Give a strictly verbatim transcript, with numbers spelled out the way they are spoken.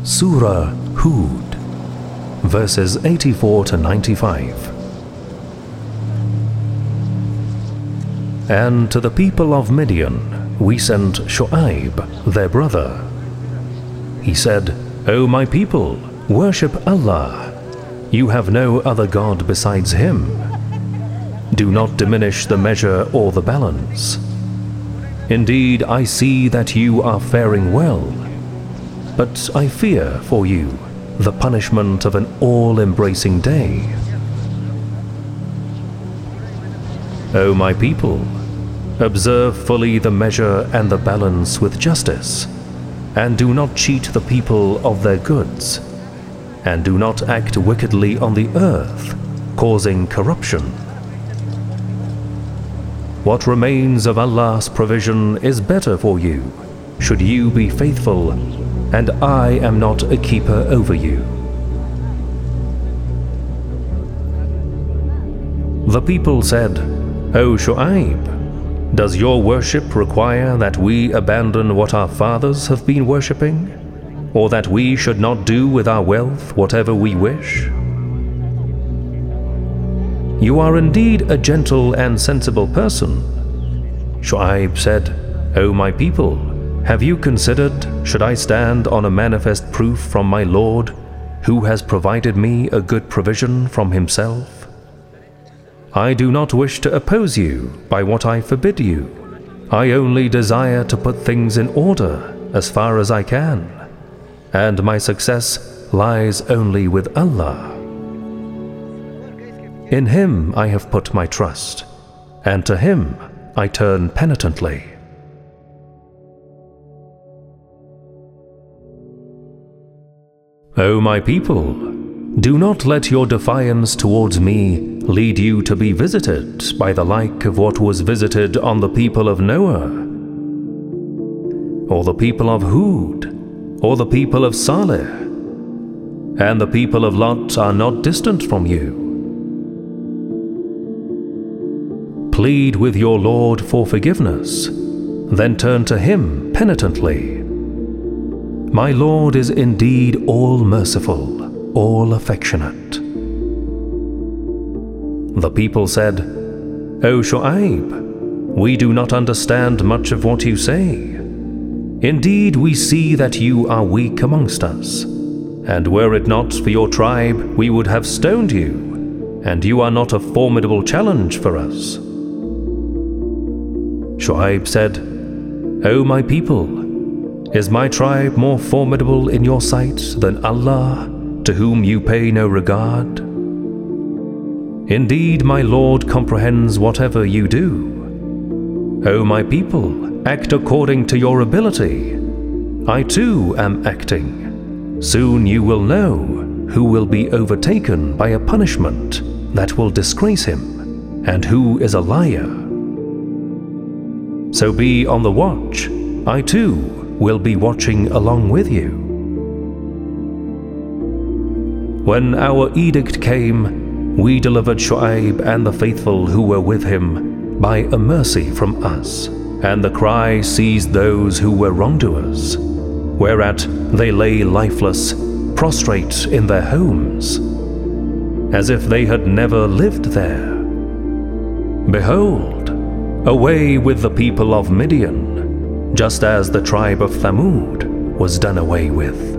Surah Hud, verses eighty-four to ninety-five. And to the people of Midian we sent Shu'aib, their brother. He said, O my people, worship Allah. You have no other God besides Him. Do not diminish the measure or the balance. Indeed, I see that you are faring well, but I fear for you the punishment of an all-embracing day. O my people, observe fully the measure and the balance with justice, and do not cheat the people of their goods, and do not act wickedly on the earth, causing corruption. What remains of Allah's provision is better for you, should you be faithful, and I am not a keeper over you. The people said, O Shu'aib, does your worship require that we abandon what our fathers have been worshipping, or that we should not do with our wealth whatever we wish? You are indeed a gentle and sensible person. Shu'aib said, O my people, have you considered, should I stand on a manifest proof from my Lord, who has provided me a good provision from Himself? I do not wish to oppose you by what I forbid you. I only desire to put things in order as far as I can, and my success lies only with Allah. In Him I have put my trust, and to Him I turn penitently. O my people, do not let your defiance towards me lead you to be visited by the like of what was visited on the people of Noah, or the people of Hud, or the people of Saleh, and the people of Lot are not distant from you. Plead with your Lord for forgiveness, then turn to Him penitently. My Lord is indeed all merciful, all affectionate. The people said, O Shu'aib, we do not understand much of what you say. Indeed, we see that you are weak amongst us, and were it not for your tribe, we would have stoned you, and you are not a formidable challenge for us. Shu'aib said, O my people, is my tribe more formidable in your sight than Allah, to whom you pay no regard? Indeed, my Lord comprehends whatever you do. O my people, act according to your ability. I too am acting. Soon you will know who will be overtaken by a punishment that will disgrace him, and who is a liar. So be on the watch. I too will be watching along with you. When our edict came, we delivered Shu'aib and the faithful who were with him by a mercy from us, and the cry seized those who were wrongdoers, whereat they lay lifeless, prostrate in their homes, as if they had never lived there. Behold, away with the people of Midian, just as the tribe of Thamud was done away with.